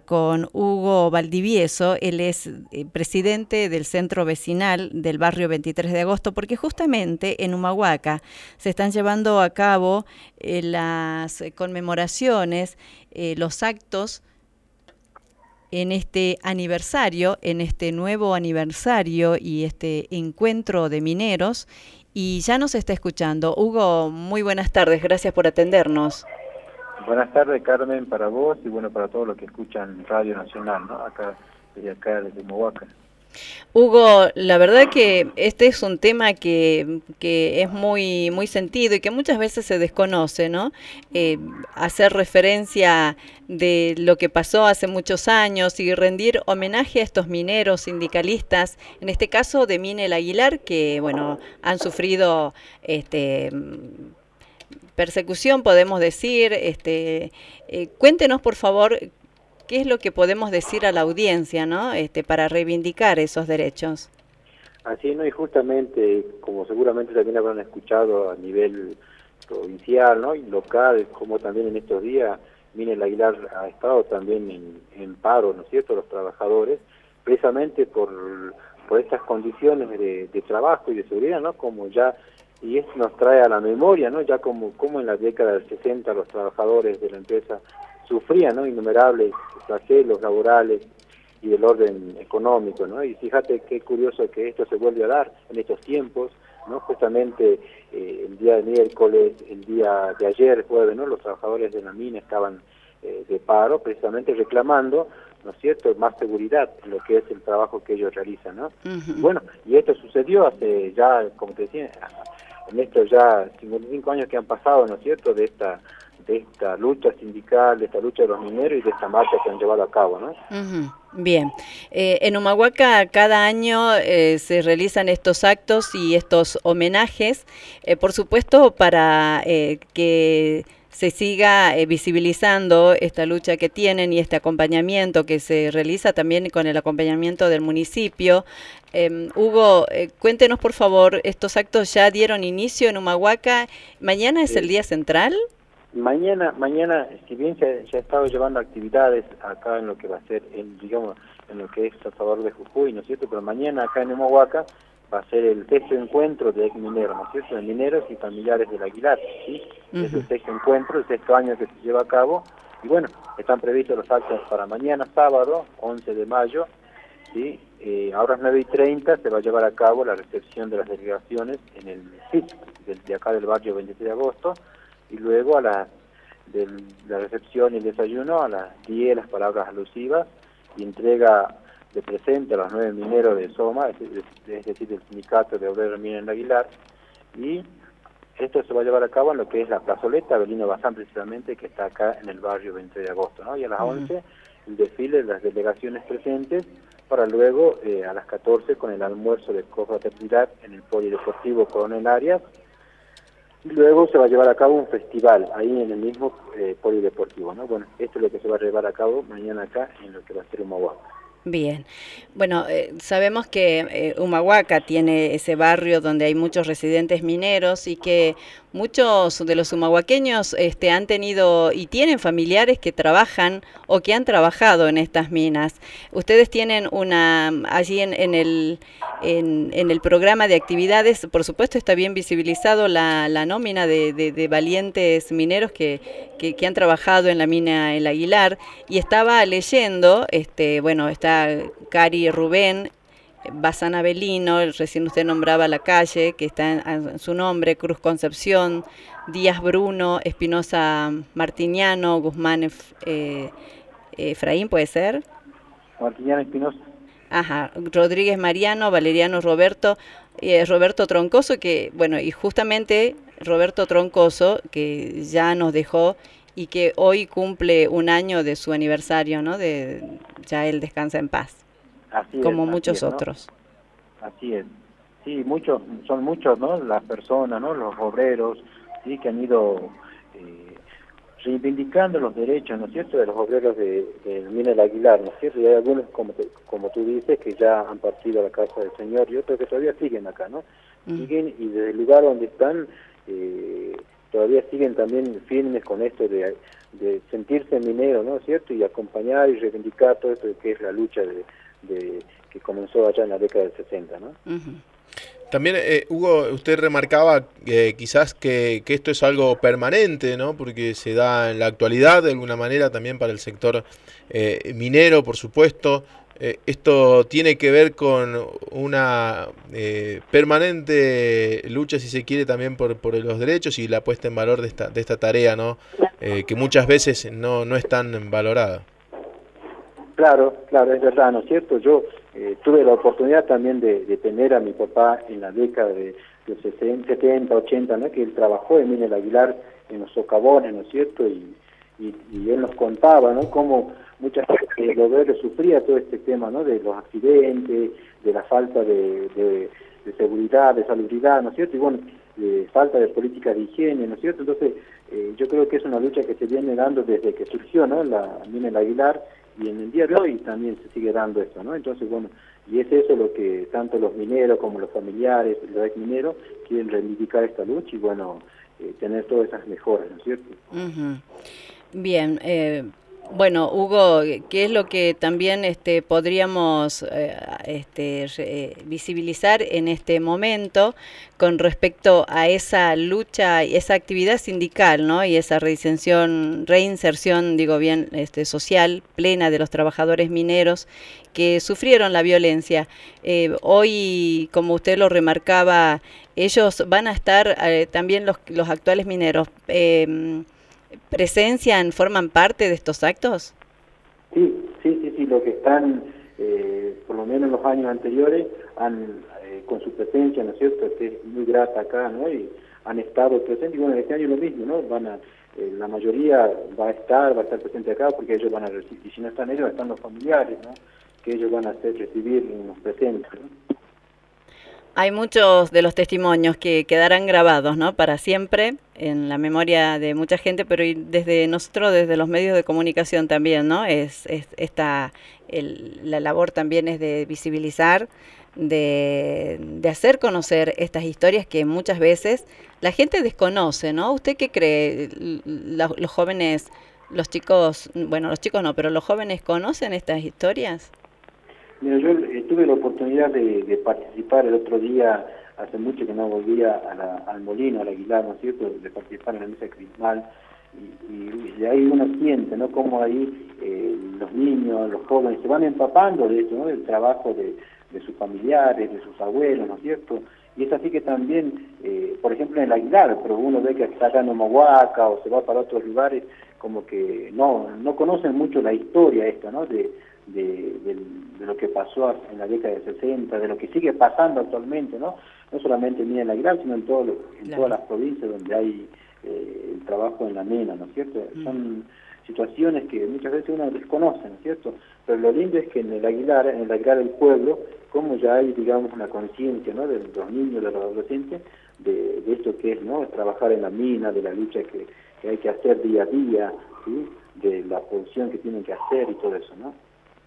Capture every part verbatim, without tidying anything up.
con Hugo Valdivieso. Él es eh, presidente del Centro Vecinal del barrio veintitrés de agosto, porque justamente en Humahuaca se están llevando a cabo eh, las conmemoraciones, eh, los actos en este aniversario, en este nuevo aniversario y este encuentro de mineros, y ya nos está escuchando. Hugo, muy buenas tardes, gracias por atendernos. Buenas tardes, Carmen, para vos y bueno, para todos los que escuchan Radio Nacional, ¿no? Acá, desde acá, desde Humahuaca. Hugo, la verdad que este es un tema que, que es muy, muy sentido y que muchas veces se desconoce, ¿no? Eh, hacer referencia de lo que pasó hace muchos años y rendir homenaje a estos mineros sindicalistas, en este caso de Mine El Aguilar, que, bueno, han sufrido este persecución, podemos decir. Este, eh, cuéntenos, por favor, ¿qué es lo que podemos decir a la audiencia, ¿no? Este, para reivindicar esos derechos? Así, ¿no? Y justamente, como seguramente también habrán escuchado a nivel provincial, ¿no? Y local, como también en estos días, Mine El Aguilar ha estado también en, en paro, ¿no es cierto?, los trabajadores, precisamente por, por estas condiciones de, de trabajo y de seguridad, ¿no? Como ya, y esto nos trae a la memoria, ¿no? Ya como, como en la década del sesenta los trabajadores de la empresa sufrían, ¿no?, innumerables flagelos laborales y del orden económico, ¿no? Y fíjate qué curioso que esto se vuelve a dar en estos tiempos, ¿no? Justamente eh, el día de miércoles, el día de ayer, jueves, ¿no?, los trabajadores de la mina estaban eh, de paro, precisamente reclamando, ¿no es cierto?, más seguridad en lo que es el trabajo que ellos realizan, ¿no? Uh-huh. Bueno, y esto sucedió hace ya, como te decía, en estos ya cincuenta y cinco años que han pasado, ¿no es cierto?, de esta de esta lucha sindical, de esta lucha de los mineros y de esta marcha que han llevado a cabo, ¿no? Uh-huh. Bien. Eh, en Humahuaca cada año eh, se realizan estos actos y estos homenajes, eh, por supuesto, para eh, que se siga eh, visibilizando esta lucha que tienen y este acompañamiento que se realiza también con el acompañamiento del municipio. Eh, Hugo, eh, cuéntenos por favor, ¿estos actos ya dieron inicio en Humahuaca? ¿Mañana es sí. el día central? Mañana, mañana, si bien se, se ha estado llevando actividades acá en lo que va a ser, en, digamos, en lo que es Salvador de Jujuy, ¿no es cierto? Pero mañana acá en Humahuaca va a ser el sexto encuentro de ex-mineros, ¿no es cierto?, de mineros y familiares del Aguilar, ¿sí? Uh-huh. Es el sexto encuentro, el sexto año que se lleva a cabo, y bueno, están previstos los actos para mañana, sábado, once de mayo, ¿sí? Eh, a horas nueve y treinta se va a llevar a cabo la recepción de las delegaciones en el S I C, de acá del barrio veintitrés de agosto, y luego a la de la recepción y el desayuno a las diez las palabras alusivas y entrega de presente a los nueve mineros de Soma, es, es, es decir, del sindicato de obreros mineros en Aguilar, y esto se va a llevar a cabo en lo que es la plazoleta Belino Bazán, precisamente, que está acá en el barrio veintitrés de agosto, ¿no? Y a las uh-huh. once el desfile de las delegaciones presentes, para luego eh, a las catorce con el almuerzo de confraternidad en el Polideportivo Coronel Arias. Y luego se va a llevar a cabo un festival ahí en el mismo eh, polideportivo, ¿no? Bueno, esto es lo que se va a llevar a cabo mañana acá en lo que va a ser Humahuaca. Bien, bueno, eh, sabemos que eh, Humahuaca tiene ese barrio donde hay muchos residentes mineros y que muchos de los humahuaqueños este, han tenido y tienen familiares que trabajan o que han trabajado en estas minas. Ustedes tienen una, allí en, en, el, en, en el programa de actividades, por supuesto está bien visibilizado la, la nómina de, de, de valientes mineros que, que, que han trabajado en la mina El Aguilar, y estaba leyendo, este, bueno, está Cari Rubén, Bazán Abelino, recién usted nombraba la calle, que está en, en su nombre, Cruz Concepción, Díaz Bruno, Espinosa Martiniano, Guzmán eh, Efraín, ¿puede ser? Martiniano Espinosa. Ajá, Rodríguez Mariano, Valeriano Roberto, eh, Roberto Troncoso, que, bueno, y justamente Roberto Troncoso, que ya nos dejó y que hoy cumple un año de su aniversario, ¿no? De ya él descansa en paz. Así como es, muchos así es, otros. ¿no? Así es. Sí, muchos, son muchos, ¿no?, las personas, ¿no?, los obreros, sí, que han ido eh, reivindicando los derechos, ¿no es cierto?, de los obreros de, de Mina El Aguilar, ¿no es cierto? Y hay algunos, como, te, como tú dices, que ya han partido a la casa del Señor, y otros que todavía siguen acá, ¿no? Mm. Siguen, y desde el lugar donde están, eh, todavía siguen también firmes con esto de, de sentirse minero, ¿no es cierto? Y acompañar y reivindicar todo esto que es la lucha de, de que comenzó allá en la década del sesenta, ¿no? Uh-huh. También, eh, Hugo, usted remarcaba eh, quizás que, que esto es algo permanente, ¿no? Porque se da en la actualidad de alguna manera también para el sector eh, minero, por supuesto. Eh, esto tiene que ver con una eh, permanente lucha, si se quiere, también por, por los derechos y la puesta en valor de esta, de esta tarea, ¿no? Eh, que muchas veces no, no es tan valorada. Claro, claro, es verdad, ¿no es cierto? Yo eh, tuve la oportunidad también de, de tener a mi papá en la década de los setenta, ochenta, ¿no? Que él trabajó en Mina El Aguilar, en los socavones, ¿no es cierto? Y, y, y él nos contaba, ¿no? Cómo muchas veces lo verde sufría todo este tema, ¿no? De los accidentes, de la falta de, de, de seguridad, de salubridad, ¿no es cierto? Y bueno, de falta de políticas de higiene, ¿no es cierto? Entonces, eh, yo creo que es una lucha que se viene dando desde que surgió, ¿no? La Mina El Aguilar, y en el día de hoy también se sigue dando esto, ¿no? Entonces, bueno, y es eso lo que tanto los mineros como los familiares, los ex mineros, quieren reivindicar esta lucha y, bueno, eh, tener todas esas mejoras, ¿no es cierto? Uh-huh. Bien, eh, bueno, Hugo, ¿qué es lo que también este, podríamos eh, este, re, visibilizar en este momento con respecto a esa lucha y esa actividad sindical, ¿no? Y esa reinserción, reinserción, digo bien, este, social plena de los trabajadores mineros que sufrieron la violencia? Eh, hoy, como usted lo remarcaba, ellos van a estar, eh, también los, los actuales mineros, eh, ¿presencian, forman parte de estos actos? Sí, sí, sí, sí, los que están, eh, por lo menos en los años anteriores, han, eh, con su presencia, ¿no es cierto?, que es muy grata acá, ¿no?, y han estado presentes, y bueno, este año lo mismo, ¿no?, van a, eh, la mayoría va a estar, va a estar presente acá, porque ellos van a recibir, y si no están ellos, están los familiares, ¿no?, que ellos van a hacer recibir unos presentes, ¿no? Hay muchos de los testimonios que quedarán grabados, ¿no?, para siempre en la memoria de mucha gente, pero desde nosotros, desde los medios de comunicación también, ¿no? Es, es esta, el, la labor también es de visibilizar, de, de hacer conocer estas historias que muchas veces la gente desconoce, ¿no? ¿Usted qué cree? La, los jóvenes, los chicos, bueno, los chicos no, pero los jóvenes conocen estas historias. Mira, yo eh, tuve la oportunidad de, de participar el otro día, hace mucho que no volvía a la, al Molino, al Aguilar, ¿no es cierto?, de participar en la misa crismal, y, y, y ahí uno siente, ¿no?, cómo ahí eh, los niños, los jóvenes se van empapando de esto, ¿no?, del trabajo de, de sus familiares, de sus abuelos, ¿no es cierto?, y es así que también, eh, por ejemplo, en el Aguilar, pero uno ve que está acá en Humahuaca o se va para otros lugares, como que no, no conocen mucho la historia esta, ¿no?, de De, de, de lo que pasó en la década de sesenta, de lo que sigue pasando actualmente, ¿no? No solamente en el Aguilar, sino en, todo lo, en claro. todas las provincias donde hay eh, el trabajo en la mina, ¿no es cierto? Mm. Son situaciones que muchas veces uno desconoce, ¿no es cierto? Pero lo lindo es que en el Aguilar, en el Aguilar del pueblo, como ya hay, digamos, una conciencia, ¿no?, de los niños, de los adolescentes, de, de esto que es, ¿no?, trabajar en la mina, de la lucha que, que hay que hacer día a día, ¿sí?, de la producción que tienen que hacer y todo eso, ¿no?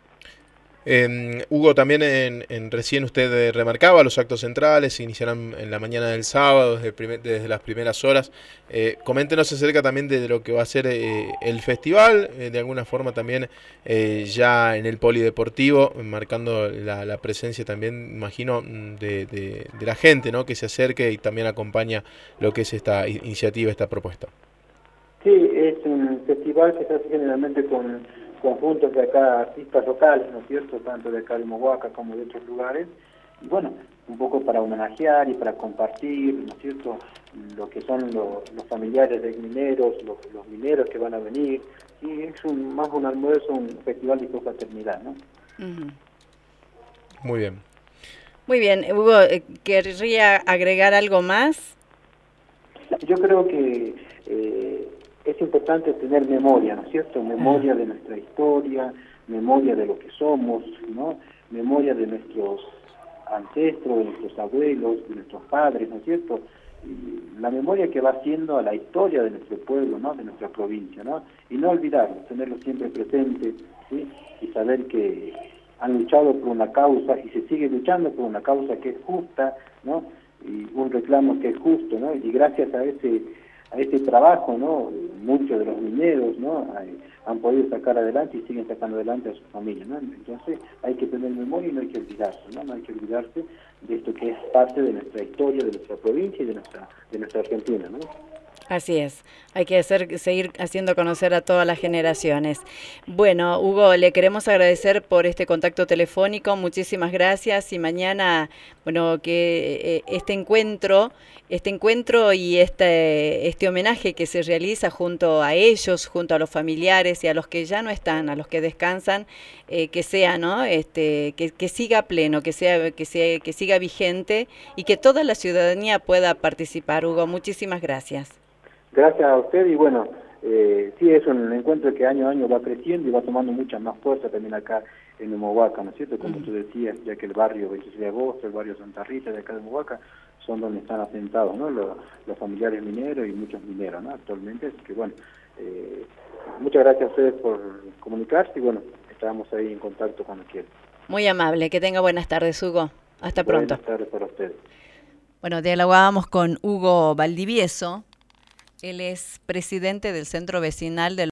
Eh, Hugo, también en, en recién usted eh, remarcaba los actos centrales, se iniciarán en la mañana del sábado, desde, primer, desde las primeras horas. Eh, coméntenos acerca también de lo que va a ser eh, el festival, eh, de alguna forma también eh, ya en el polideportivo, marcando la, la presencia también, imagino, de, de, de la gente, ¿no?, que se acerque y también acompaña lo que es esta iniciativa, esta propuesta. Sí, es un festival que se hace generalmente con conjuntos de acá, artistas locales, ¿no es cierto?, tanto de acá de Humahuaca como de otros lugares, y bueno, un poco para homenajear y para compartir, ¿no es cierto?, lo que son lo, los familiares de mineros, los, los mineros que van a venir, y es un, más un almuerzo, un festival de confraternidad, ¿no? Uh-huh. Muy bien. Muy bien, Hugo, ¿querría agregar algo más? Yo creo que eh, es importante tener memoria, ¿no es cierto?, memoria de nuestra historia, memoria de lo que somos, ¿no?, memoria de nuestros ancestros, de nuestros abuelos, de nuestros padres, ¿no es cierto?, y la memoria que va haciendo a la historia de nuestro pueblo, ¿no?, de nuestra provincia, ¿no?, y no olvidarlo, tenerlo siempre presente, ¿sí?, y saber que han luchado por una causa y se sigue luchando por una causa que es justa, ¿no?, y un reclamo que es justo, ¿no?, y gracias a ese a este trabajo, ¿no? Muchos de los mineros, ¿no? Hay, han podido sacar adelante y siguen sacando adelante a sus familias, ¿no? Entonces hay que tener memoria y no hay que olvidarse, ¿no? No hay que olvidarse de esto que es parte de nuestra historia, de nuestra provincia y de nuestra, de nuestra Argentina, ¿no? Así es, hay que hacer, seguir haciendo conocer a todas las generaciones. Bueno, Hugo, le queremos agradecer por este contacto telefónico, muchísimas gracias y mañana, bueno, que eh, este encuentro, este encuentro y este, este homenaje que se realiza junto a ellos, junto a los familiares y a los que ya no están, a los que descansan, eh, que sea, ¿no? Este, que, que siga pleno, que sea, que sea, que siga vigente y que toda la ciudadanía pueda participar. Hugo, muchísimas gracias. Gracias a usted y bueno, eh, sí es un encuentro que año a año va creciendo y va tomando mucha más fuerza también acá en Humahuaca, ¿no es cierto? Como uh-huh. tú decías, ya que el barrio veintiséis de agosto, el barrio Santa Rita de acá de Humahuaca son donde están asentados, ¿no? Los, los familiares mineros y muchos mineros, ¿no? Actualmente, así que bueno, eh, muchas gracias a ustedes por comunicarse y bueno, estamos ahí en contacto cuando quieran. Muy amable, que tenga buenas tardes, Hugo. Hasta pronto. Buenas tardes para ustedes. Bueno, dialogábamos con Hugo Valdivieso. Él es presidente del Centro Vecinal del